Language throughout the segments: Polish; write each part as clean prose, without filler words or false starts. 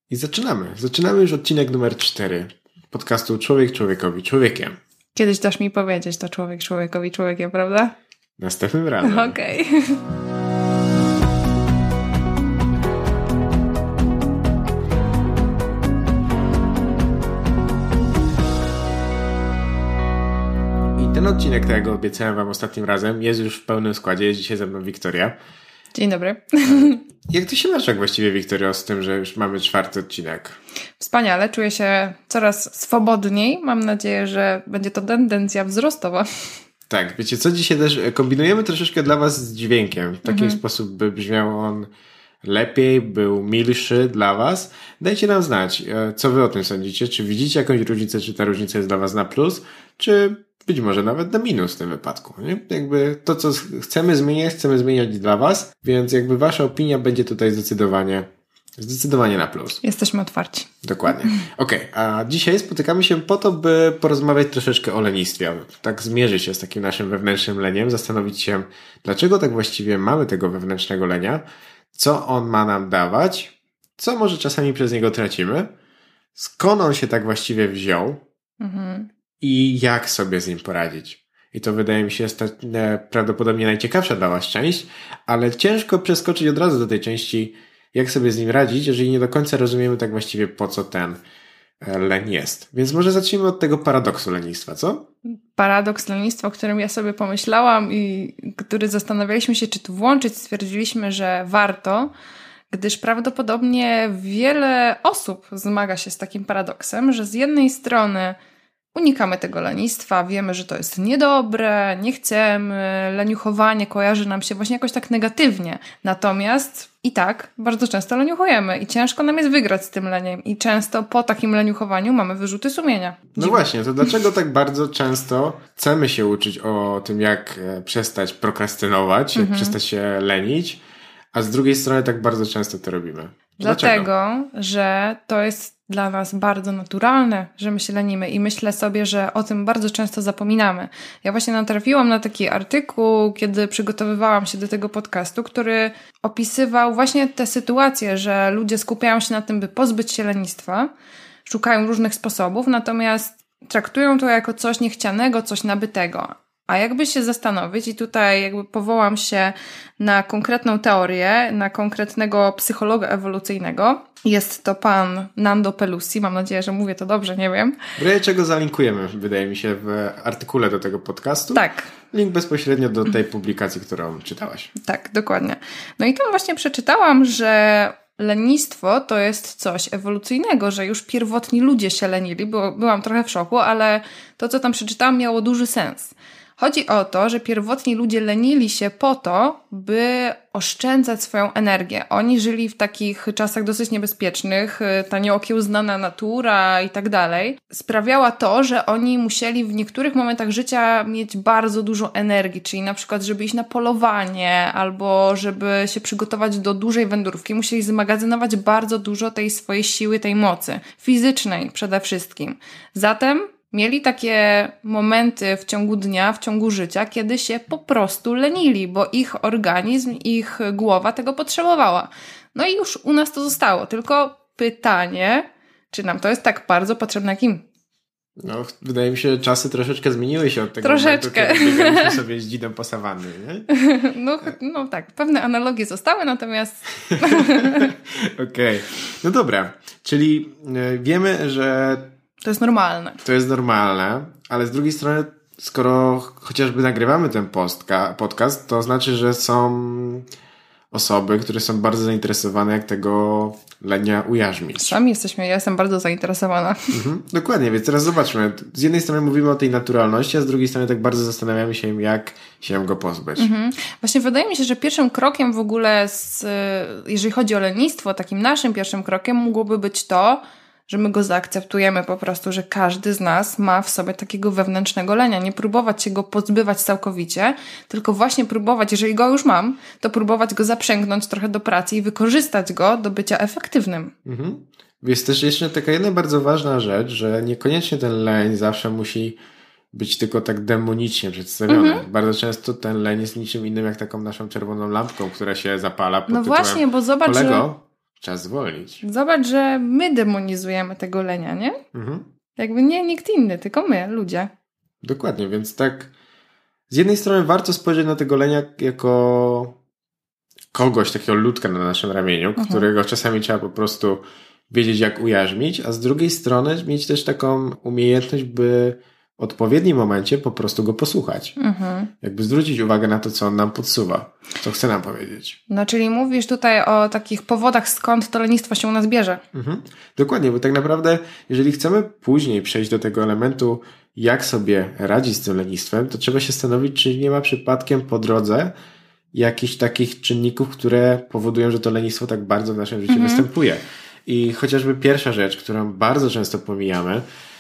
I zaczynamy. Zaczynamy już odcinek numer 4 podcastu Człowiek człowiekowi człowiekiem. Kiedyś dasz mi powiedzieć to człowiek człowiekowi człowiekiem, prawda? Następnym razem. Okej. I ten odcinek, tak jak obiecałem wam ostatnim razem, jest już w pełnym składzie. Jest dzisiaj ze mną Wiktoria. Dzień dobry. Jak ty się masz tak właściwie, Wiktorio, z tym, że już mamy 4 odcinek? Wspaniale. Czuję się coraz swobodniej. Mam nadzieję, że będzie to tendencja wzrostowa. Tak, wiecie co? Dzisiaj też kombinujemy troszeczkę dla was z dźwiękiem. W taki sposób, by brzmiał on lepiej, był milszy dla was. Dajcie nam znać, co wy o tym sądzicie. Czy widzicie jakąś różnicę, czy ta różnica jest dla was na plus, czy być może nawet na minus w tym wypadku. Nie? Jakby to, co chcemy zmieniać dla was, więc jakby wasza opinia będzie tutaj zdecydowanie na plus. Jesteśmy otwarci. Dokładnie. Okej, a dzisiaj spotykamy się po to, by porozmawiać troszeczkę o lenistwie. Tak zmierzyć się z takim naszym wewnętrznym leniem, zastanowić się, dlaczego tak właściwie mamy tego wewnętrznego lenia, co on ma nam dawać, co może czasami przez niego tracimy, skąd on się tak właściwie wziął i jak sobie z nim poradzić. I to wydaje mi się jest prawdopodobnie najciekawsza dla was część, ale ciężko przeskoczyć od razu do tej części, jak sobie z nim radzić, jeżeli nie do końca rozumiemy tak właściwie, po co ten leń jest. Więc może zacznijmy od tego paradoksu lenistwa, co? Paradoks lenistwa, o którym ja sobie pomyślałam i który zastanawialiśmy się, czy tu włączyć, stwierdziliśmy, że warto, gdyż prawdopodobnie wiele osób zmaga się z takim paradoksem, że z jednej strony unikamy tego lenistwa, wiemy, że to jest niedobre, nie chcemy, leniuchowanie kojarzy nam się właśnie jakoś tak negatywnie. Natomiast i tak bardzo często leniuchujemy i ciężko nam jest wygrać z tym leniem i często po takim leniuchowaniu mamy wyrzuty sumienia. No właśnie, to dlaczego tak bardzo często chcemy się uczyć o tym, jak przestać prokrastynować, jak przestać się lenić, a z drugiej strony tak bardzo często to robimy? Dlatego, że to jest dla nas bardzo naturalne, że my się lenimy i myślę sobie, że o tym bardzo często zapominamy. Ja właśnie natrafiłam na taki artykuł, kiedy przygotowywałam się do tego podcastu, który opisywał właśnie tę sytuację, że ludzie skupiają się na tym, by pozbyć się lenistwa, szukają różnych sposobów, natomiast traktują to jako coś niechcianego, coś nabytego. A jakby się zastanowić, i tutaj jakby powołam się na konkretną teorię, na konkretnego psychologa ewolucyjnego. Jest to pan Nando Pelusi, mam nadzieję, że mówię to dobrze, nie wiem. W razie czego zalinkujemy, wydaje mi się, w artykule do tego podcastu. Tak. Link bezpośrednio do tej publikacji, którą czytałaś. Tak, dokładnie. No i tam właśnie przeczytałam, że lenistwo to jest coś ewolucyjnego, że już pierwotni ludzie się lenili, bo byłam trochę w szoku, ale to, co tam przeczytałam, miało duży sens. Chodzi o to, że pierwotni ludzie lenili się po to, by oszczędzać swoją energię. Oni żyli w takich czasach dosyć niebezpiecznych, ta nieokiełznana natura i tak dalej. Sprawiała to, że oni musieli w niektórych momentach życia mieć bardzo dużo energii, czyli na przykład, żeby iść na polowanie albo żeby się przygotować do dużej wędrówki, musieli zmagazynować bardzo dużo tej swojej siły, tej mocy fizycznej przede wszystkim. Zatem mieli takie momenty w ciągu dnia, w ciągu życia, kiedy się po prostu lenili, bo ich organizm, ich głowa tego potrzebowała. No i już u nas to zostało. Tylko pytanie, czy nam to jest tak bardzo potrzebne jak im? No, wydaje mi się, że czasy troszeczkę zmieniły się od tego troszeczkę momentu, kiedy biegaliśmy sobie z dzidą po sawannie, nie? No tak, pewne analogie zostały, natomiast... Okej. No dobra, czyli wiemy, że to jest normalne. To jest normalne, ale z drugiej strony, skoro chociażby nagrywamy ten podcast, to znaczy, że są osoby, które są bardzo zainteresowane, jak tego lenia ujarzmić. Ja jestem bardzo zainteresowana. Dokładnie, więc teraz zobaczmy. Z jednej strony mówimy o tej naturalności, a z drugiej strony tak bardzo zastanawiamy się, jak się go pozbyć. Właśnie wydaje mi się, że pierwszym krokiem w ogóle, jeżeli chodzi o lenistwo, takim naszym pierwszym krokiem mogłoby być to, że my go zaakceptujemy po prostu, że każdy z nas ma w sobie takiego wewnętrznego lenia. Nie próbować się go pozbywać całkowicie, tylko właśnie próbować, jeżeli go już mam, to próbować go zaprzęgnąć trochę do pracy i wykorzystać go do bycia efektywnym. Jest też jeszcze taka jedna bardzo ważna rzecz, że niekoniecznie ten leń zawsze musi być tylko tak demonicznie przedstawiony. Bardzo często ten leń jest niczym innym jak taką naszą czerwoną lampką, która się zapala pod tytułem: właśnie, bo zobacz, kolego, Czas zwolnić. Zobacz, że my demonizujemy tego lenia, nie? Jakby nie nikt inny, tylko my, ludzie. Dokładnie, więc tak z jednej strony warto spojrzeć na tego lenia jako kogoś, takiego ludka na naszym ramieniu, którego czasami trzeba po prostu wiedzieć, jak ujarzmić, a z drugiej strony mieć też taką umiejętność, by w odpowiednim momencie po prostu go posłuchać. Jakby zwrócić uwagę na to, co on nam podsuwa, co chce nam powiedzieć. No, czyli mówisz tutaj o takich powodach, skąd to lenistwo się u nas bierze. Dokładnie, bo tak naprawdę, jeżeli chcemy później przejść do tego elementu, jak sobie radzić z tym lenistwem, to trzeba się zastanowić, czy nie ma przypadkiem po drodze jakichś takich czynników, które powodują, że to lenistwo tak bardzo w naszym życiu występuje. I chociażby pierwsza rzecz, którą bardzo często pomijamy,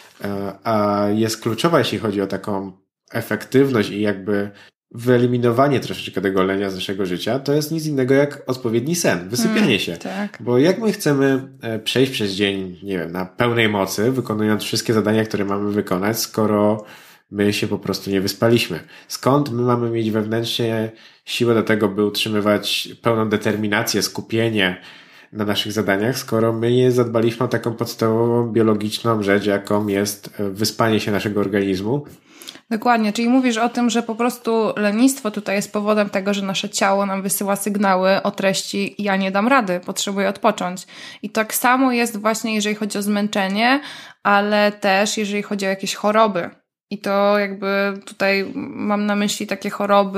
a jest kluczowa, jeśli chodzi o taką efektywność i jakby wyeliminowanie troszeczkę tego lenia z naszego życia, to jest nic innego jak odpowiedni sen, wysypianie się. Tak. Bo jak my chcemy przejść przez dzień, nie wiem, na pełnej mocy, wykonując wszystkie zadania, które mamy wykonać, skoro my się po prostu nie wyspaliśmy? Skąd my mamy mieć wewnętrznie siłę do tego, by utrzymywać pełną determinację, skupienie na naszych zadaniach, skoro my nie zadbaliśmy o taką podstawową biologiczną rzecz, jaką jest wyspanie się naszego organizmu? Dokładnie, czyli mówisz o tym, że po prostu lenistwo tutaj jest powodem tego, że nasze ciało nam wysyła sygnały o treści ja nie dam rady, potrzebuję odpocząć. I tak samo jest właśnie, jeżeli chodzi o zmęczenie, ale też jeżeli chodzi o jakieś choroby. I to jakby tutaj mam na myśli takie choroby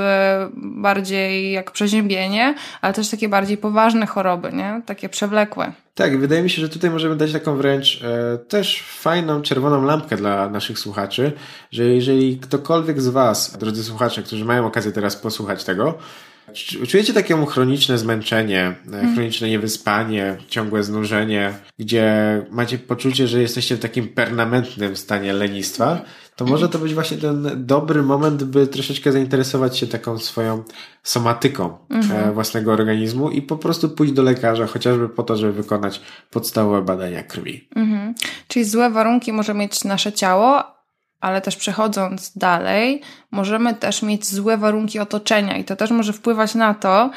bardziej jak przeziębienie, ale też takie bardziej poważne choroby, nie? Takie przewlekłe. Tak, wydaje mi się, że tutaj możemy dać taką wręcz też fajną, czerwoną lampkę dla naszych słuchaczy, że jeżeli ktokolwiek z Was, drodzy słuchacze, którzy mają okazję teraz posłuchać tego, czujecie takie chroniczne zmęczenie, chroniczne niewyspanie, ciągłe znużenie, gdzie macie poczucie, że jesteście w takim permanentnym stanie lenistwa, to może to być właśnie ten dobry moment, by troszeczkę zainteresować się taką swoją somatyką własnego organizmu i po prostu pójść do lekarza, chociażby po to, żeby wykonać podstawowe badania krwi. Czyli złe warunki może mieć nasze ciało, ale też przechodząc dalej, możemy też mieć złe warunki otoczenia i to też może wpływać na to,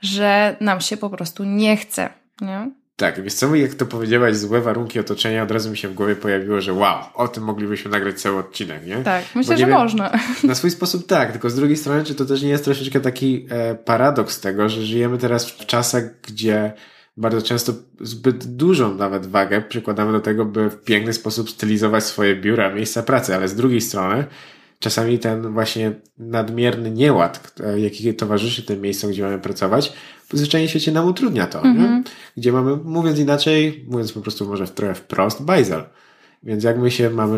że nam się po prostu nie chce, nie? Tak, wiesz co, jak to powiedziałaś, złe warunki otoczenia, od razu mi się w głowie pojawiło, że wow, o tym moglibyśmy nagrać cały odcinek, nie? Tak, myślę, że można. Na swój sposób tak, tylko z drugiej strony, czy to też nie jest troszeczkę taki paradoks tego, że żyjemy teraz w czasach, gdzie bardzo często zbyt dużą nawet wagę przykładamy do tego, by w piękny sposób stylizować swoje biura, miejsca pracy, ale z drugiej strony czasami ten właśnie nadmierny nieład, jaki towarzyszy tym miejscom, gdzie mamy pracować, w zwyczajnie świecie nam utrudnia to, nie? Gdzie mamy, mówiąc inaczej, mówiąc po prostu może trochę wprost, bajzel. Więc jak my się mamy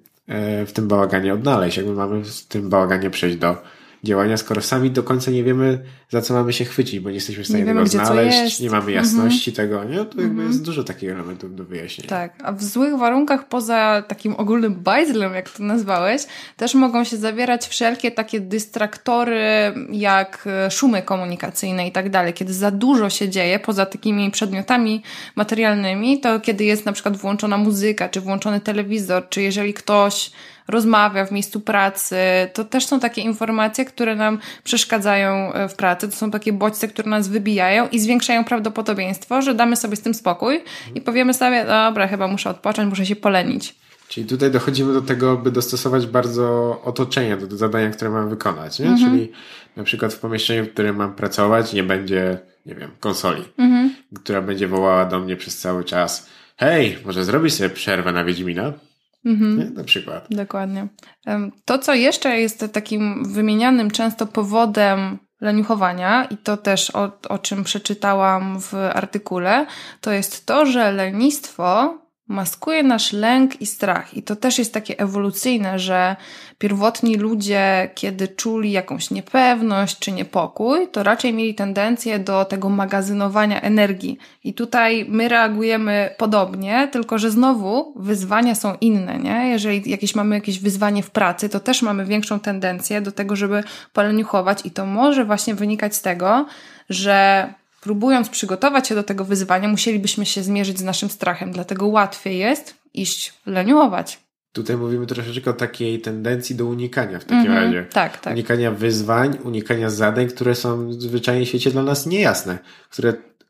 w tym bałaganie odnaleźć, jak my mamy w tym bałaganie przejść do działania, skoro sami do końca nie wiemy, za co mamy się chwycić, bo nie jesteśmy w stanie tego znaleźć, nie mamy jasności tego, nie? To jakby jest dużo takich elementów do wyjaśnienia. Tak, a w złych warunkach poza takim ogólnym bajzlem, jak to nazwałeś, też mogą się zawierać wszelkie takie dystraktory, jak szumy komunikacyjne i tak dalej. Kiedy za dużo się dzieje, poza takimi przedmiotami materialnymi, to kiedy jest na przykład włączona muzyka, czy włączony telewizor, czy jeżeli ktoś rozmawia w miejscu pracy, to też są takie informacje, które nam przeszkadzają w pracy. To są takie bodźce, które nas wybijają i zwiększają prawdopodobieństwo, że damy sobie z tym spokój i powiemy sobie, dobra, chyba muszę odpocząć, muszę się polenić. Czyli tutaj dochodzimy do tego, by dostosować bardzo otoczenie do zadania, które mam wykonać, nie? Czyli na przykład w pomieszczeniu, w którym mam pracować, nie będzie, nie wiem, konsoli, która będzie wołała do mnie przez cały czas: hej, może zrobisz sobie przerwę na Wiedźmina? Nie? Na przykład. Dokładnie. To, co jeszcze jest takim wymienianym często powodem leniuchowania, i to też o czym przeczytałam w artykule, to jest to, że lenistwo maskuje nasz lęk i strach. I to też jest takie ewolucyjne, że pierwotni ludzie, kiedy czuli jakąś niepewność czy niepokój, to raczej mieli tendencję do tego magazynowania energii. I tutaj my reagujemy podobnie, tylko że znowu wyzwania są inne, nie? Jeżeli mamy jakieś wyzwanie w pracy, to też mamy większą tendencję do tego, żeby poleniuchować i to może właśnie wynikać z tego, że próbując przygotować się do tego wyzwania, musielibyśmy się zmierzyć z naszym strachem, dlatego łatwiej jest iść leniuchować. Tutaj mówimy troszeczkę o takiej tendencji do unikania w takim razie. Tak. Unikania wyzwań, unikania zadań, które są zwyczajnie w świecie dla nas niejasne, które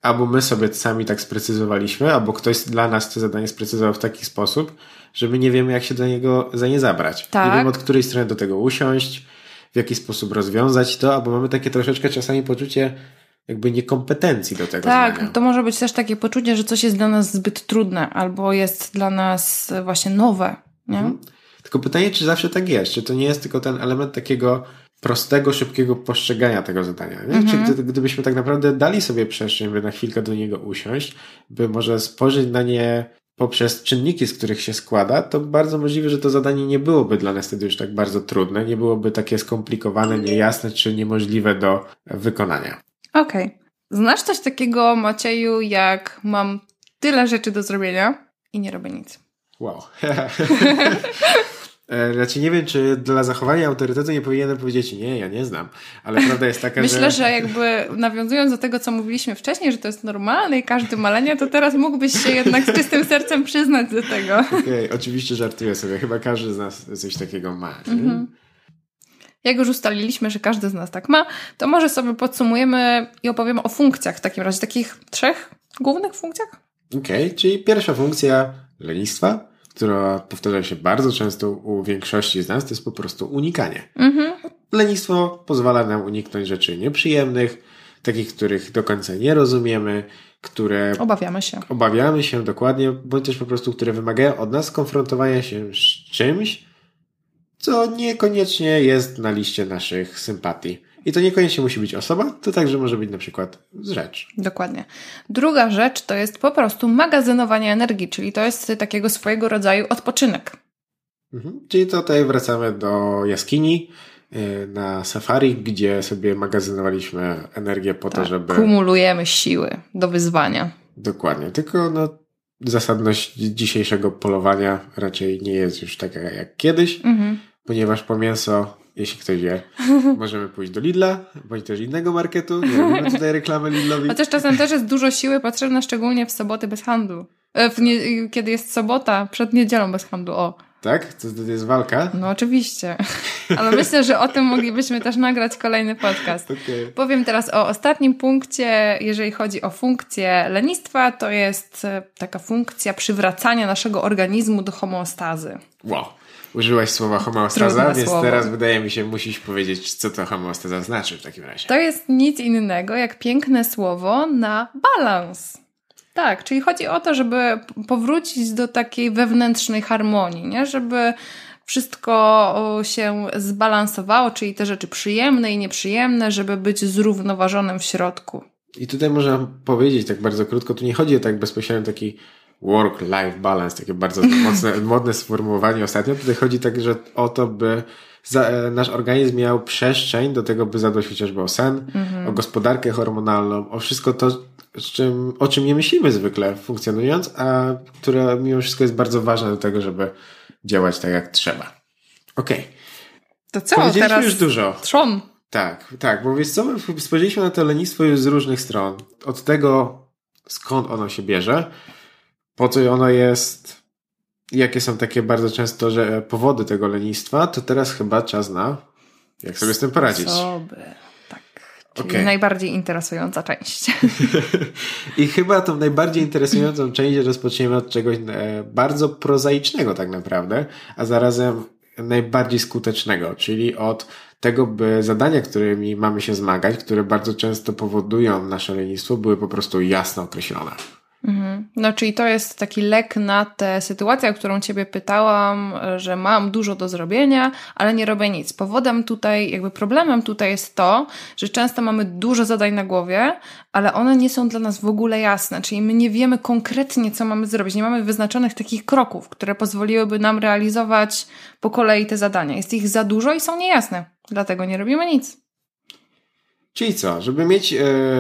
albo my sobie sami tak sprecyzowaliśmy, albo ktoś dla nas to zadanie sprecyzował w taki sposób, że my nie wiemy, jak się za nie zabrać. Tak. Nie wiemy, od której strony do tego usiąść, w jaki sposób rozwiązać to, albo mamy takie troszeczkę czasami poczucie jakby niekompetencji do tego zadania. Tak, to może być też takie poczucie, że coś jest dla nas zbyt trudne, albo jest dla nas właśnie nowe, nie? Tylko pytanie, czy zawsze tak jest? Czy to nie jest tylko ten element takiego prostego, szybkiego postrzegania tego zadania? Nie? Czy gdybyśmy tak naprawdę dali sobie przestrzeń, by na chwilkę do niego usiąść, by może spojrzeć na nie poprzez czynniki, z których się składa, to bardzo możliwe, że to zadanie nie byłoby dla nas wtedy już tak bardzo trudne, nie byłoby takie skomplikowane, niejasne czy niemożliwe do wykonania. Okej. Znasz coś takiego, Macieju, jak mam tyle rzeczy do zrobienia i nie robię nic? Wow. Znaczy nie wiem, czy dla zachowania autorytetu nie powinienem powiedzieć nie, ja nie znam, ale prawda jest taka, Myślę, że jakby nawiązując do tego, co mówiliśmy wcześniej, że to jest normalne i każdy ma lenię, to teraz mógłbyś się jednak z czystym sercem przyznać do tego. Okej, oczywiście żartuję sobie, chyba każdy z nas coś takiego ma. Jak już ustaliliśmy, że każdy z nas tak ma, to może sobie podsumujemy i opowiemy o funkcjach w takim razie, takich 3 głównych funkcjach? Okej, czyli pierwsza funkcja lenistwa, która powtarza się bardzo często u większości z nas, to jest po prostu unikanie. Lenistwo pozwala nam uniknąć rzeczy nieprzyjemnych, takich, których do końca nie rozumiemy, które obawiamy się dokładnie, bądź też po prostu, które wymagają od nas skonfrontowania się z czymś, co niekoniecznie jest na liście naszych sympatii. I to niekoniecznie musi być osoba, to także może być na przykład rzecz. Dokładnie. Druga rzecz to jest po prostu magazynowanie energii, czyli to jest takiego swojego rodzaju odpoczynek. Czyli tutaj wracamy do jaskini na safari, gdzie sobie magazynowaliśmy energię po to, żeby... Kumulujemy siły do wyzwania. Dokładnie. Tylko zasadność dzisiejszego polowania raczej nie jest już taka jak kiedyś, ponieważ po mięso, jeśli ktoś wie, możemy pójść do Lidla, bądź też innego marketu. Nie robimy tutaj reklamy Lidlowi. Chociaż czasem też jest dużo siły potrzebne, szczególnie w soboty bez handlu. Kiedy jest sobota, przed niedzielą bez handlu. O. Tak? To jest walka? No oczywiście. Ale myślę, że o tym moglibyśmy też nagrać kolejny podcast. Okay. Powiem teraz o ostatnim punkcie. Jeżeli chodzi o funkcję lenistwa, to jest taka funkcja przywracania naszego organizmu do homeostazy. Wow. Użyłaś słowa homeostaza, więc teraz wydaje mi się, musisz powiedzieć, co to homeostaza znaczy w takim razie. To jest nic innego jak piękne słowo na balans. Tak, czyli chodzi o to, żeby powrócić do takiej wewnętrznej harmonii, nie? Żeby wszystko się zbalansowało, czyli te rzeczy przyjemne i nieprzyjemne, żeby być zrównoważonym w środku. I tutaj można powiedzieć tak bardzo krótko, tu nie chodzi o tak bezpośrednio taki work-life balance, takie bardzo modne sformułowanie ostatnio. Tutaj chodzi także o to, by nasz organizm miał przestrzeń do tego, by zadbać chociażby o sen, o gospodarkę hormonalną, o wszystko to, o czym nie myślimy zwykle funkcjonując, a które mimo wszystko jest bardzo ważne do tego, żeby działać tak jak trzeba. Okej. To co? Powiedzieliśmy teraz już dużo. Trzon. Tak, bo wiesz co, spojrzeliśmy na to lenistwo już z różnych stron. Od tego, skąd ono się bierze, po co ono jest, jakie są takie bardzo często powody tego lenistwa, to teraz chyba czas na jak sobie z tym poradzić. Tak. Czyli najbardziej interesująca część. I chyba tą najbardziej interesującą część rozpoczniemy od czegoś bardzo prozaicznego tak naprawdę, a zarazem najbardziej skutecznego, czyli od tego, by zadania, którymi mamy się zmagać, które bardzo często powodują nasze lenistwo, były po prostu jasno określone. No, czyli to jest taki lek na tę sytuację, o którą Ciebie pytałam, że mam dużo do zrobienia, ale nie robię nic. Problemem tutaj jest to, że często mamy dużo zadań na głowie, ale one nie są dla nas w ogóle jasne, czyli my nie wiemy konkretnie, co mamy zrobić. Nie mamy wyznaczonych takich kroków, które pozwoliłyby nam realizować po kolei te zadania. Jest ich za dużo i są niejasne, dlatego nie robimy nic. Czyli co? Żeby mieć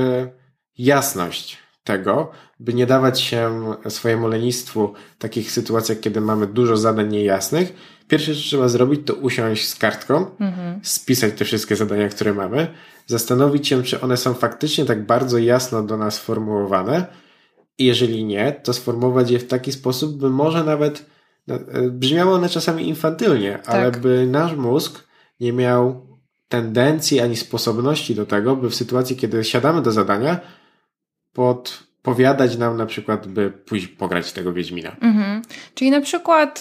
jasność tego, by nie dawać się swojemu lenistwu w takich sytuacjach, kiedy mamy dużo zadań niejasnych, pierwsze, co trzeba zrobić, to usiąść z kartką, spisać te wszystkie zadania, które mamy, zastanowić się, czy one są faktycznie tak bardzo jasno do nas sformułowane i jeżeli nie, to sformułować je w taki sposób, by może nawet brzmiało one czasami infantylnie, ale by nasz mózg nie miał tendencji ani sposobności do tego, by w sytuacji, kiedy siadamy do zadania, podpowiadać nam na przykład, by pójść pograć tego Wiedźmina. Czyli na przykład,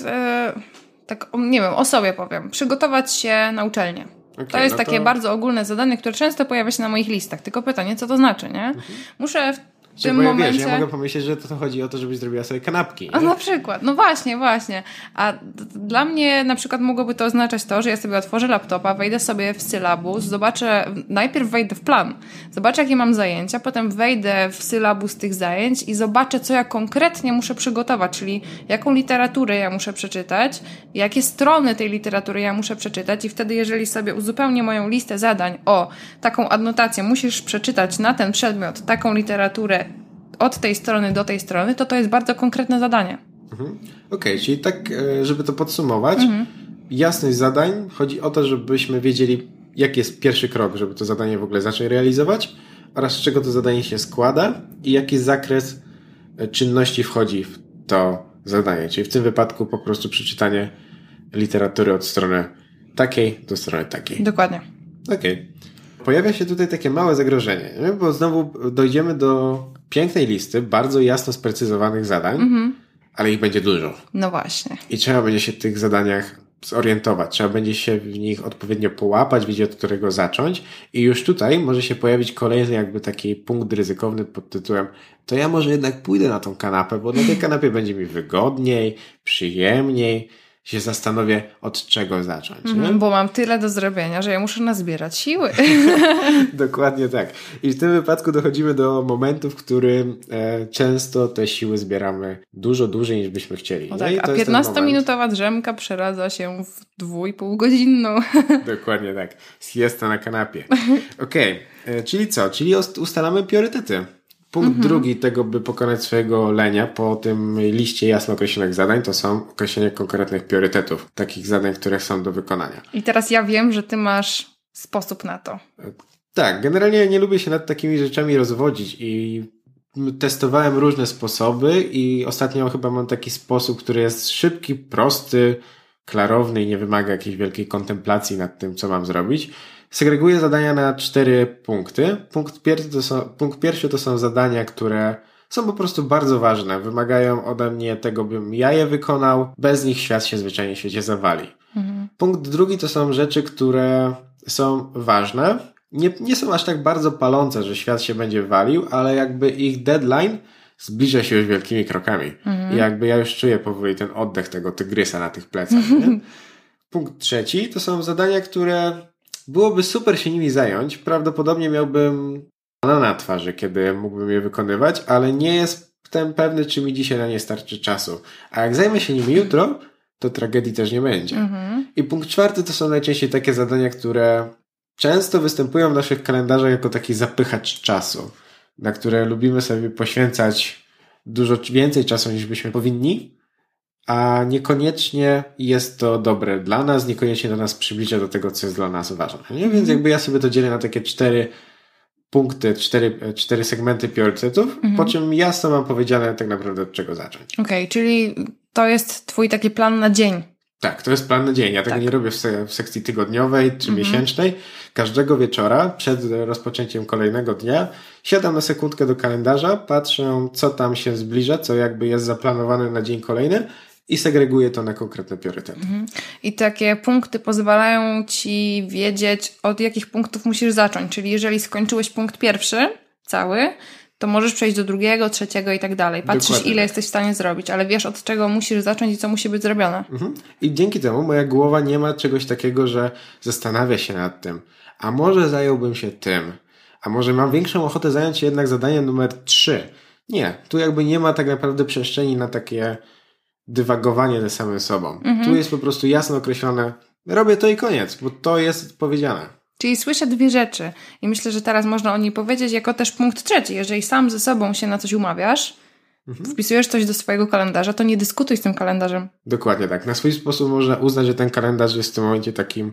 tak nie wiem, o sobie powiem, przygotować się na uczelnię. Okay, to jest takie bardzo ogólne zadanie, które często pojawia się na moich listach. Tylko pytanie, co to znaczy, nie? Muszę w tym momencie... ja mogę pomyśleć, że to chodzi o to, żebyś zrobiła sobie kanapki. A na przykład. No właśnie. A dla mnie na przykład mogłoby to oznaczać to, że ja sobie otworzę laptopa, wejdę sobie w sylabus, najpierw wejdę w plan, zobaczę jakie mam zajęcia, potem wejdę w sylabus tych zajęć i zobaczę, co ja konkretnie muszę przygotować, czyli jaką literaturę ja muszę przeczytać, jakie strony tej literatury ja muszę przeczytać i wtedy jeżeli sobie uzupełnię moją listę zadań o taką adnotację, musisz przeczytać na ten przedmiot taką literaturę od tej strony do tej strony, to jest bardzo konkretne zadanie. Okej, czyli tak, żeby to podsumować, jasność zadań, chodzi o to, żebyśmy wiedzieli, jaki jest pierwszy krok, żeby to zadanie w ogóle zacząć realizować oraz z czego to zadanie się składa i jaki zakres czynności wchodzi w to zadanie. Czyli w tym wypadku po prostu przeczytanie literatury od strony takiej do strony takiej. Dokładnie. Okej. Pojawia się tutaj takie małe zagrożenie, nie? Bo znowu dojdziemy do pięknej listy, bardzo jasno sprecyzowanych zadań, ale ich będzie dużo. No właśnie. I trzeba będzie się w tych zadaniach zorientować, trzeba będzie się w nich odpowiednio połapać, wiedzieć od którego zacząć i już tutaj może się pojawić kolejny jakby taki punkt ryzykowny pod tytułem to ja może jednak pójdę na tą kanapę, bo na tej kanapie będzie mi wygodniej, przyjemniej, się zastanowię, od czego zacząć. Bo mam tyle do zrobienia, że ja muszę nazbierać siły. Dokładnie tak. I w tym wypadku dochodzimy do momentu, w którym często te siły zbieramy dużo dłużej niż byśmy chcieli. Tak, a 15-minutowa drzemka przeradza się w 2,5-godzinną. Dokładnie tak. Siesta na kanapie. Okej. Czyli co? Czyli ustalamy priorytety. Punkt drugi tego, by pokonać swojego lenia po tym liście jasno określonych zadań, to są określenie konkretnych priorytetów. Takich zadań, które są do wykonania. I teraz ja wiem, że ty masz sposób na to. Tak, generalnie nie lubię się nad takimi rzeczami rozwodzić i testowałem różne sposoby i ostatnio chyba mam taki sposób, który jest szybki, prosty, klarowny i nie wymaga jakiejś wielkiej kontemplacji nad tym, co mam zrobić. Segreguję zadania na 4 punkty. Punkt pierwszy to są zadania, które są po prostu bardzo ważne. Wymagają ode mnie tego, bym ja je wykonał. Bez nich świat się zwyczajnie w świecie zawali. Punkt drugi to są rzeczy, które są ważne. Nie są aż tak bardzo palące, że świat się będzie walił, ale jakby ich deadline zbliża się już wielkimi krokami. I jakby ja już czuję powoli ten oddech tego tygrysa na tych plecach. Nie? Punkt trzeci to są zadania, które byłoby super się nimi zająć. Prawdopodobnie miałbym na twarzy, kiedy mógłbym je wykonywać, ale nie jestem pewny, czy mi dzisiaj na nie starczy czasu. A jak zajmę się nimi jutro, to tragedii też nie będzie. I punkt czwarty to są najczęściej takie zadania, które często występują w naszych kalendarzach jako taki zapychacz czasu, na które lubimy sobie poświęcać dużo więcej czasu niż byśmy powinni, a niekoniecznie jest to dobre dla nas, niekoniecznie do nas przybliża do tego, co jest dla nas ważne. Nie? Więc jakby ja sobie to dzielę na takie 4 punkty, 4 segmenty priorytetów, po czym jasno mam powiedziane tak naprawdę od czego zacząć. Okej, czyli to jest twój taki plan na dzień. Tak, to jest plan na dzień. Ja tego nie robię w sekcji tygodniowej czy miesięcznej. Każdego wieczora przed rozpoczęciem kolejnego dnia siadam na sekundkę do kalendarza, patrzę, co tam się zbliża, co jakby jest zaplanowane na dzień kolejny i segreguję to na konkretne priorytety. I takie punkty pozwalają ci wiedzieć, od jakich punktów musisz zacząć. Czyli jeżeli skończyłeś punkt pierwszy, cały, to możesz przejść do drugiego, trzeciego i tak dalej. Patrzysz, dokładnie, ile jesteś w stanie zrobić, ale wiesz, od czego musisz zacząć i co musi być zrobione. I dzięki temu moja głowa nie ma czegoś takiego, że zastanawia się nad tym. A może zająłbym się tym? A może mam większą ochotę zająć się jednak zadaniem numer 3? Nie, tu jakby nie ma tak naprawdę przestrzeni na takie dywagowanie ze samym sobą. Tu jest po prostu jasno określone, robię to i koniec, bo to jest powiedziane. Czyli słyszę 2 rzeczy i myślę, że teraz można o niej powiedzieć jako też punkt 3. Jeżeli sam ze sobą się na coś umawiasz, wpisujesz coś do swojego kalendarza, to nie dyskutuj z tym kalendarzem. Dokładnie tak. Na swój sposób można uznać, że ten kalendarz jest w tym momencie takim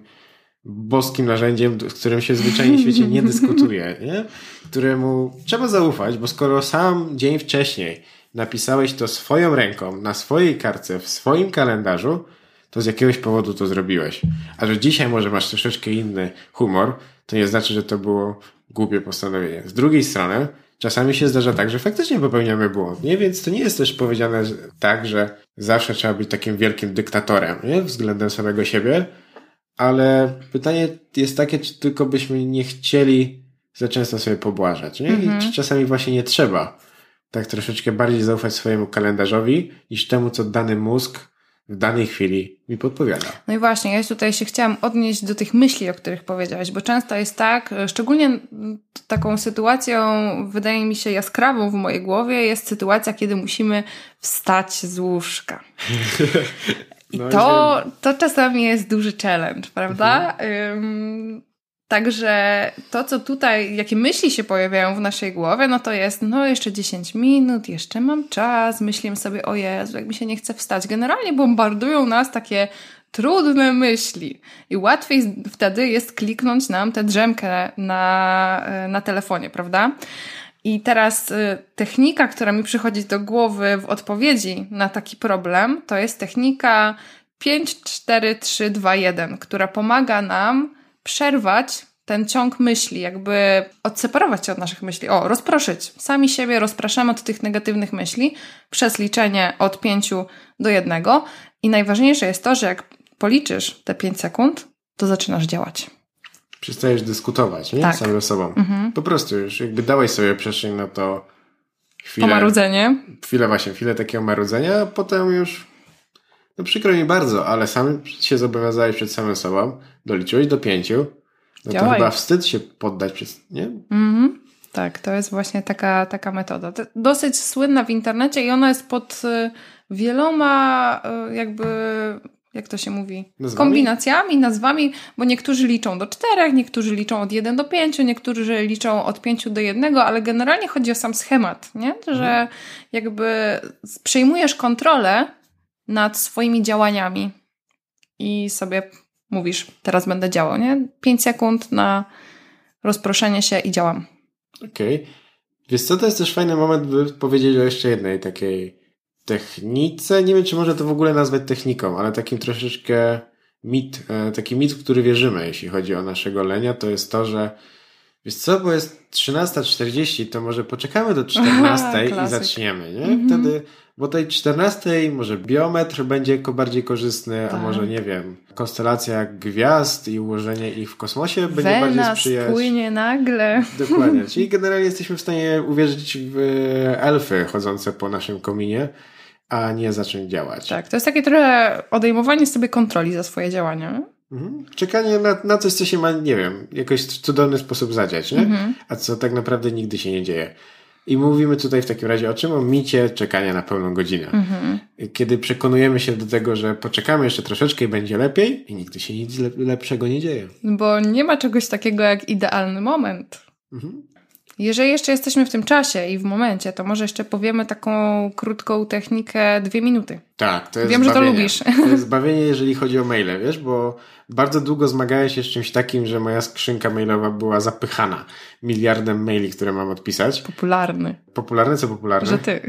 boskim narzędziem, z którym się zwyczajnie w świecie nie dyskutuje, nie? Któremu trzeba zaufać, bo skoro sam dzień wcześniej napisałeś to swoją ręką, na swojej kartce, w swoim kalendarzu, to z jakiegoś powodu to zrobiłeś. A że dzisiaj może masz troszeczkę inny humor, to nie znaczy, że to było głupie postanowienie. Z drugiej strony, czasami się zdarza tak, że faktycznie popełniamy błąd, nie? Więc to nie jest też powiedziane tak, że zawsze trzeba być takim wielkim dyktatorem, nie? Względem samego siebie, ale pytanie jest takie, czy tylko byśmy nie chcieli za często sobie pobłażać, nie? I czy czasami właśnie nie trzeba tak troszeczkę bardziej zaufać swojemu kalendarzowi niż temu, co dany mózg w danej chwili mi podpowiada. No i właśnie, ja tutaj się chciałam odnieść do tych myśli, o których powiedziałaś, bo często jest tak, szczególnie taką sytuacją, wydaje mi się jaskrawą w mojej głowie, jest sytuacja, kiedy musimy wstać z łóżka. I no to czasami jest duży challenge, prawda? Także to, co tutaj, jakie myśli się pojawiają w naszej głowie, no to jest, jeszcze 10 minut, jeszcze mam czas, myślimy sobie, o Jezu, jak mi się nie chce wstać. Generalnie bombardują nas takie trudne myśli i łatwiej wtedy jest kliknąć nam tę drzemkę na telefonie, prawda? I teraz technika, która mi przychodzi do głowy w odpowiedzi na taki problem, to jest technika 5, 4, 3, 2, 1, która pomaga nam przerwać ten ciąg myśli, jakby odseparować się od naszych myśli. Rozproszyć. Sami siebie rozpraszamy od tych negatywnych myśli przez liczenie od 5 do 1. I najważniejsze jest to, że jak policzysz te 5 sekund, to zaczynasz działać. Przestajesz dyskutować, nie? Tak. Sam ze sobą. Po prostu już jakby dałeś sobie przestrzeń na to Pomarudzenie. Chwilę takiego marudzenia, a potem już przykro mi bardzo, ale sam się zobowiązałeś przed samym sobą, doliczyłeś do 5, to chyba wstyd się poddać, nie? Tak, to jest właśnie taka metoda. Dosyć słynna w internecie i ona jest pod wieloma jakby, jak to się mówi? Nazwami? Kombinacjami, nazwami, bo niektórzy liczą do 4, niektórzy liczą od 1 do 5, niektórzy liczą od 5 do 1, ale generalnie chodzi o sam schemat, nie? Że jakby przejmujesz kontrolę nad swoimi działaniami i sobie mówisz, teraz będę działał, nie? 5 sekund na rozproszenie się i działam. Okej. Wiesz co, to jest też fajny moment, by powiedzieć o jeszcze jednej takiej technice. Nie wiem, czy może to w ogóle nazwać techniką, ale takim troszeczkę taki mit, w który wierzymy, jeśli chodzi o naszego lenia, to jest to, że wiesz co, bo jest 13:40, to może poczekamy do 14 i zaczniemy, nie? Wtedy, bo tej 14 może biometr będzie bardziej korzystny, a może, nie wiem, konstelacja gwiazd i ułożenie ich w kosmosie będzie bardziej sprzyjać. Płynie nagle. Dokładnie. Czyli generalnie jesteśmy w stanie uwierzyć w elfy chodzące po naszym kominie, a nie zacząć działać. Tak, to jest takie trochę odejmowanie sobie kontroli za swoje działania. Czekanie na coś, co się ma, nie wiem, jakoś w cudowny sposób zadziać, nie? A co tak naprawdę nigdy się nie dzieje. I mówimy tutaj w takim razie o czym? O micie czekania na pełną godzinę. Kiedy przekonujemy się do tego, że poczekamy jeszcze troszeczkę i będzie lepiej i nigdy się nic lepszego nie dzieje. Bo nie ma czegoś takiego jak idealny moment. Jeżeli jeszcze jesteśmy w tym czasie i w momencie, to może jeszcze powiemy taką krótką technikę 2 minuty. Tak, to jest Wiem, zbawienie. Że to lubisz. To jest zbawienie, jeżeli chodzi o maile, wiesz, bo bardzo długo zmagałem się z czymś takim, że moja skrzynka mailowa była zapychana miliardem maili, które mam odpisać. Popularny. Popularny? Co popularny? Że ty.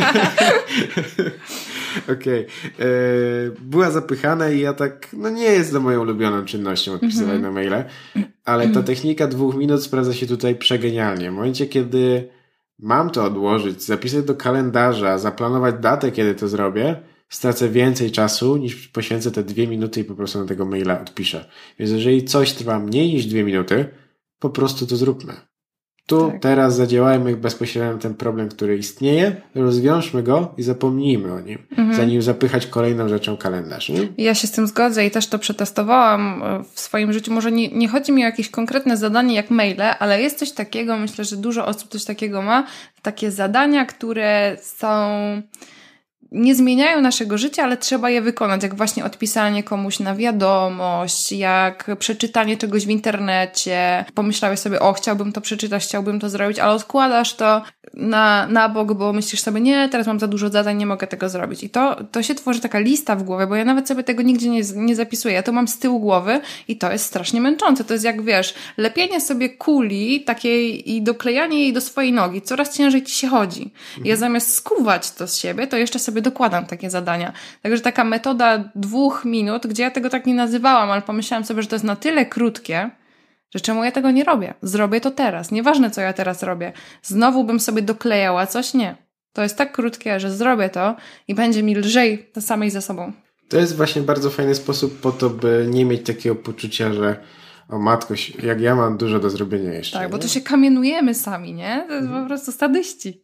Okej. Była zapychana i ja tak, nie jest to moją ulubioną czynnością odpisywać na maile, ale ta technika 2 minut sprawdza się tutaj przegenialnie. W momencie, kiedy mam to odłożyć, zapisać do kalendarza, zaplanować datę, kiedy to zrobię, stracę więcej czasu niż poświęcę te 2 minuty i po prostu na tego maila odpiszę. Więc jeżeli coś trwa mniej niż 2 minuty, po prostu to zróbmy. Teraz zadziałajmy bezpośrednio na ten problem, który istnieje, rozwiążmy go i zapomnijmy o nim, zanim zapychać kolejną rzeczą kalendarz. Nie? Ja się z tym zgodzę i też to przetestowałam w swoim życiu. Może nie chodzi mi o jakieś konkretne zadanie jak maile, ale jest coś takiego, myślę, że dużo osób coś takiego ma, takie zadania, które nie zmieniają naszego życia, ale trzeba je wykonać, jak właśnie odpisanie komuś na wiadomość, jak przeczytanie czegoś w internecie. Pomyślałeś sobie, chciałbym to przeczytać, chciałbym to zrobić, ale odkładasz to na bok, bo myślisz sobie, nie, teraz mam za dużo zadań, nie mogę tego zrobić. I to się tworzy taka lista w głowie, bo ja nawet sobie tego nigdzie nie zapisuję. Ja to mam z tyłu głowy i to jest strasznie męczące. To jest jak, wiesz, lepienie sobie kuli takiej i doklejanie jej do swojej nogi. Coraz ciężej ci się chodzi. Ja zamiast skuwać to z siebie, to jeszcze sobie dokładam takie zadania. Także taka metoda 2 minut, gdzie ja tego tak nie nazywałam, ale pomyślałam sobie, że to jest na tyle krótkie, Że czemu ja tego nie robię? Zrobię to teraz. Nieważne, co ja teraz robię. Znowu bym sobie doklejała coś? Nie. To jest tak krótkie, że zrobię to i będzie mi lżej samej ze sobą. To jest właśnie bardzo fajny sposób po to, by nie mieć takiego poczucia, że o matko, jak ja mam dużo do zrobienia jeszcze. Tak, nie? bo to się kamienujemy sami, nie? To jest po prostu sadyści.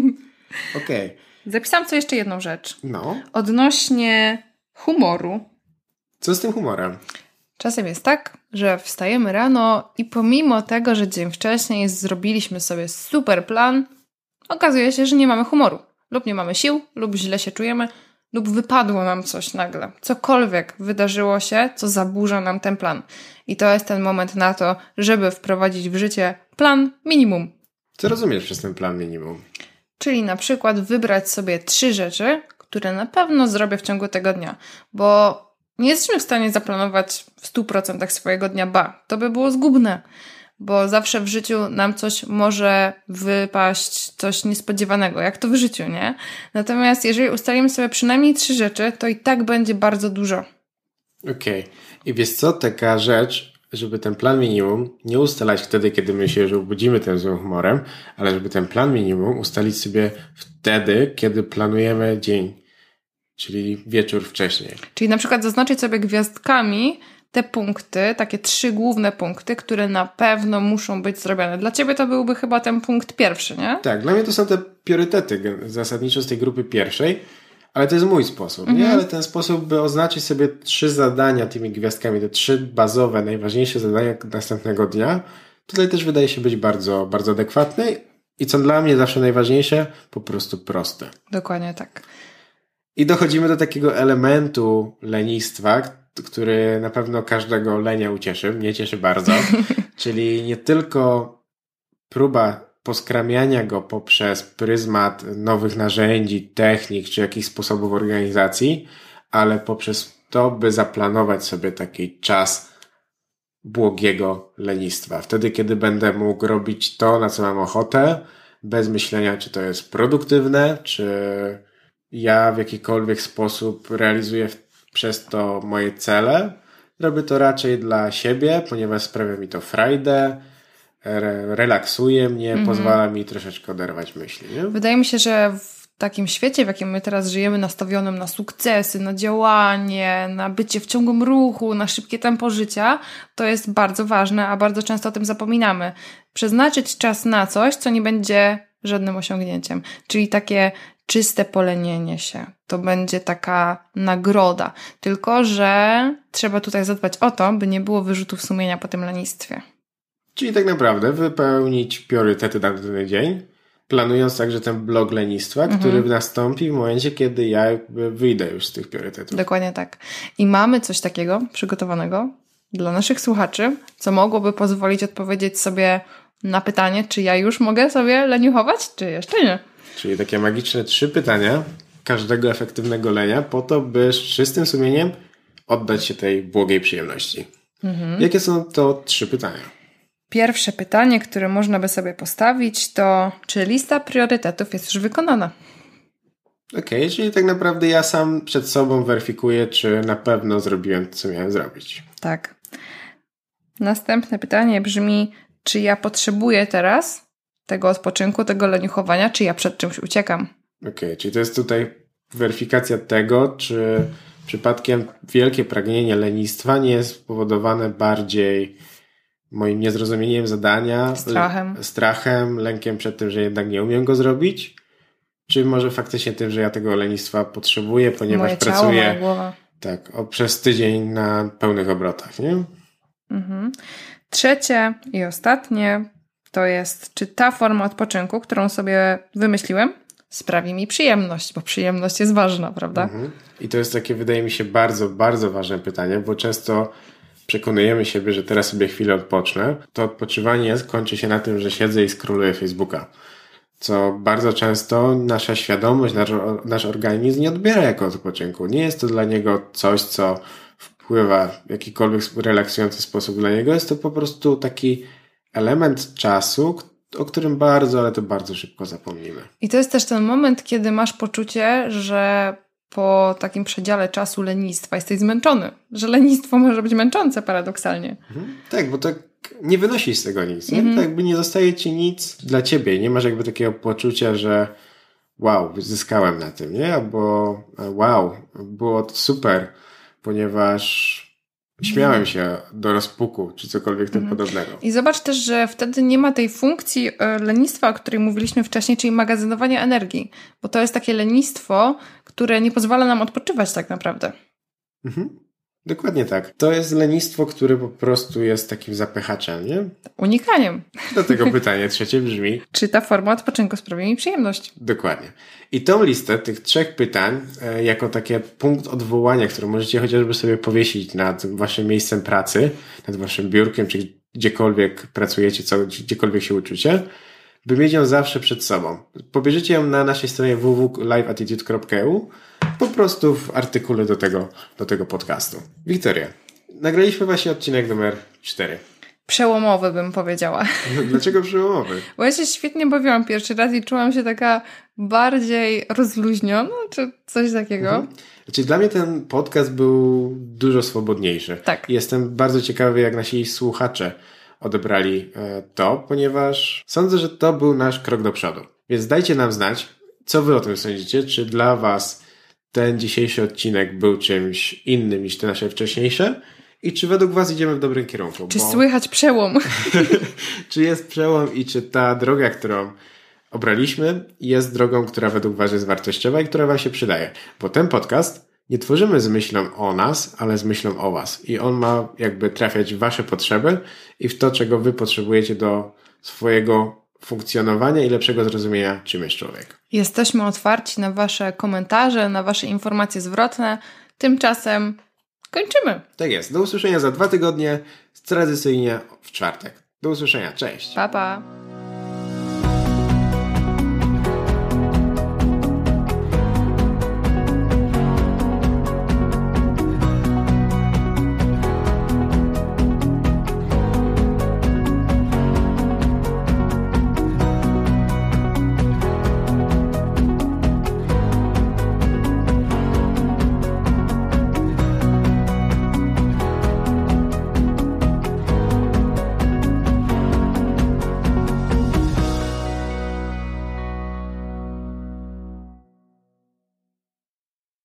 Okej. Zapisałam co jeszcze jedną rzecz. No. Odnośnie humoru. Co z tym humorem? Czasem jest tak, że wstajemy rano i pomimo tego, że dzień wcześniej zrobiliśmy sobie super plan, okazuje się, że nie mamy humoru. Lub nie mamy sił, lub źle się czujemy, lub wypadło nam coś nagle. Cokolwiek wydarzyło się, co zaburza nam ten plan. I to jest ten moment na to, żeby wprowadzić w życie plan minimum. Co rozumiesz przez ten plan minimum? Czyli na przykład wybrać sobie 3 rzeczy, które na pewno zrobię w ciągu tego dnia. Bo nie jesteśmy w stanie zaplanować w 100% swojego dnia, to by było zgubne. Bo zawsze w życiu nam coś może wypaść, coś niespodziewanego, jak to w życiu, nie? Natomiast jeżeli ustalimy sobie przynajmniej 3 rzeczy, to i tak będzie bardzo dużo. Okej. I wiesz co, taka rzecz, żeby ten plan minimum nie ustalać wtedy, kiedy my się już obudzimy tym złym humorem, ale żeby ten plan minimum ustalić sobie wtedy, kiedy planujemy dzień, czyli wieczór wcześniej. Czyli na przykład zaznaczyć sobie gwiazdkami te punkty, takie 3 główne punkty, które na pewno muszą być zrobione. Dla ciebie to byłby chyba ten punkt pierwszy, nie? Tak, dla mnie to są te priorytety zasadniczo z tej grupy pierwszej, ale to jest mój sposób, nie? Ale ten sposób, by oznaczyć sobie 3 zadania tymi gwiazdkami, te 3 bazowe, najważniejsze zadania następnego dnia, tutaj też wydaje się być bardzo, bardzo adekwatny i co dla mnie zawsze najważniejsze, po prostu proste. Dokładnie tak. I dochodzimy do takiego elementu lenistwa, który na pewno każdego lenia ucieszy, mnie cieszy bardzo, czyli nie tylko próba poskramiania go poprzez pryzmat nowych narzędzi, technik czy jakichś sposobów organizacji, ale poprzez to, by zaplanować sobie taki czas błogiego lenistwa. Wtedy, kiedy będę mógł robić to, na co mam ochotę, bez myślenia, czy to jest produktywne, czy ja w jakikolwiek sposób realizuję przez to moje cele. Robię to raczej dla siebie, ponieważ sprawia mi to frajdę, relaksuje mnie, pozwala mi troszeczkę oderwać myśli. Nie? Wydaje mi się, że w takim świecie, w jakim my teraz żyjemy, nastawionym na sukcesy, na działanie, na bycie w ciągłym ruchu, na szybkie tempo życia, to jest bardzo ważne, a bardzo często o tym zapominamy. Przeznaczyć czas na coś, co nie będzie żadnym osiągnięciem. Czyli takie czyste polenienie się. To będzie taka nagroda. Tylko że trzeba tutaj zadbać o to, by nie było wyrzutów sumienia po tym lenistwie. Czyli tak naprawdę wypełnić priorytety na dany dzień, planując także ten blok lenistwa, który nastąpi w momencie, kiedy ja wyjdę już z tych priorytetów. Dokładnie tak. I mamy coś takiego przygotowanego dla naszych słuchaczy, co mogłoby pozwolić odpowiedzieć sobie na pytanie, czy ja już mogę sobie leniuchować, czy jeszcze nie. Czyli takie magiczne 3 pytania każdego efektywnego lenia po to, by z czystym sumieniem oddać się tej błogiej przyjemności. Jakie są to 3 pytania? Pierwsze pytanie, które można by sobie postawić, to czy lista priorytetów jest już wykonana? Okej, czyli tak naprawdę ja sam przed sobą weryfikuję, czy na pewno zrobiłem to, co miałem zrobić. Tak. Następne pytanie brzmi, czy ja potrzebuję teraz tego odpoczynku, tego leniuchowania, czy ja przed czymś uciekam? Okej, czyli to jest tutaj weryfikacja tego, czy przypadkiem wielkie pragnienie lenistwa nie jest spowodowane bardziej moim niezrozumieniem zadania, strachem, lękiem przed tym, że jednak nie umiem go zrobić, czy może faktycznie tym, że ja tego lenistwa potrzebuję, ponieważ moje ciało, pracuję moja głowa. Tak, przez tydzień na pełnych obrotach, nie? Trzecie i ostatnie to jest, czy ta forma odpoczynku, którą sobie wymyśliłem, sprawi mi przyjemność, bo przyjemność jest ważna, prawda? I to jest takie, wydaje mi się, bardzo, bardzo ważne pytanie, bo często przekonujemy siebie, że teraz sobie chwilę odpocznę. To odpoczywanie kończy się na tym, że siedzę i scrolluję Facebooka. Co bardzo często nasza świadomość, nasz organizm nie odbiera jako odpoczynku. Nie jest to dla niego coś, co wpływa w jakikolwiek relaksujący sposób dla niego. Jest to po prostu taki element czasu, o którym bardzo, ale to bardzo szybko zapomnimy. I to jest też ten moment, kiedy masz poczucie, że po takim przedziale czasu lenistwa jesteś zmęczony. Że lenistwo może być męczące paradoksalnie. Tak, bo tak nie wynosisz z tego nic, nie? To jakby nie zostaje ci nic dla ciebie. Nie masz jakby takiego poczucia, że wow, zyskałem na tym, nie? Albo wow, było to super, ponieważ śmiałem się do rozpuku, czy cokolwiek tym podobnego. I zobacz też, że wtedy nie ma tej funkcji lenistwa, o której mówiliśmy wcześniej, czyli magazynowania energii, bo to jest takie lenistwo, które nie pozwala nam odpoczywać tak naprawdę. Dokładnie tak. To jest lenistwo, które po prostu jest takim zapychaczem, nie? Unikaniem. Dlatego pytanie trzecie brzmi... Czy ta forma odpoczynku sprawi mi przyjemność? Dokładnie. I tą listę tych 3 pytań, jako takie punkt odwołania, który możecie chociażby sobie powiesić nad waszym miejscem pracy, nad waszym biurkiem, czy gdziekolwiek pracujecie, gdziekolwiek się uczycie, by mieć ją zawsze przed sobą. Pobierzecie ją na naszej stronie www.liveattitude.eu, po prostu w artykule do tego podcastu. Wiktoria, nagraliśmy właśnie odcinek numer 4. Przełomowy, bym powiedziała. Dlaczego przełomowy? Bo ja się świetnie bawiłam pierwszy raz i czułam się taka bardziej rozluźniona, czy coś takiego. Znaczy, dla mnie ten podcast był dużo swobodniejszy. Tak. Jestem bardzo ciekawy, jak nasi słuchacze odebrali to, ponieważ sądzę, że to był nasz krok do przodu. Więc dajcie nam znać, co wy o tym sądzicie, czy dla was ten dzisiejszy odcinek był czymś innym niż te nasze wcześniejsze i czy według was idziemy w dobrym kierunku. Czy słychać przełom? Czy jest przełom i czy ta droga, którą obraliśmy, jest drogą, która według was jest wartościowa i która wam się przydaje. Bo ten podcast nie tworzymy z myślą o nas, ale z myślą o was. I on ma jakby trafiać w wasze potrzeby i w to, czego wy potrzebujecie do swojego funkcjonowania i lepszego zrozumienia, czym jest człowiek. Jesteśmy otwarci na wasze komentarze, na wasze informacje zwrotne. Tymczasem kończymy. Tak jest. Do usłyszenia za 2 tygodnie, tradycyjnie w czwartek. Do usłyszenia. Cześć. Pa, pa.